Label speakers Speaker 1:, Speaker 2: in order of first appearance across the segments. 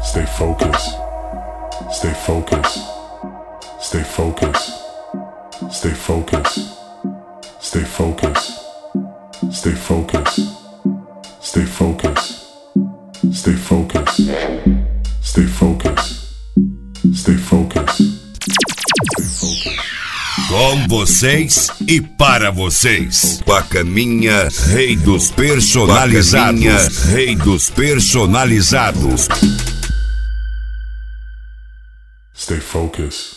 Speaker 1: Stay focused. Stay focused. Stay focused. Stay focused. Stay focused. Stay focused. Stay focused. Stay focused. Stay focused. Stay focused.
Speaker 2: Com vocês e para vocês, Bacaninha, rei dos personalizados. Rei dos personalizados.
Speaker 1: Stay focused.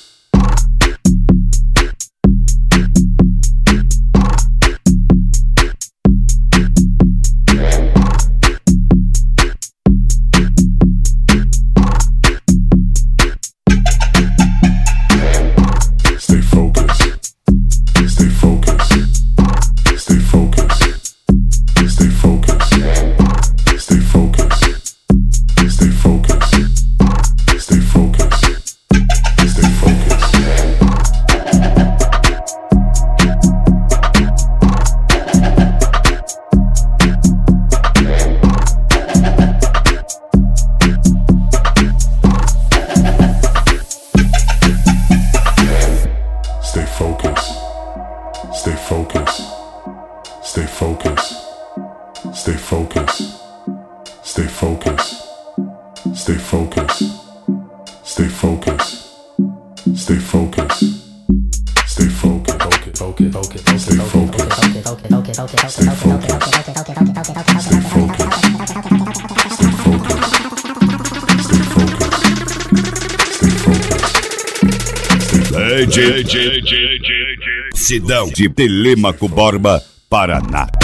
Speaker 1: Stay focused. Stay focused. Stay focused. Stay focused. Stay focused. Stay focused. Stay focused. Stay focused. Stay focused. Stay focused.
Speaker 2: Cidão de Telêmaco Borba, Paraná.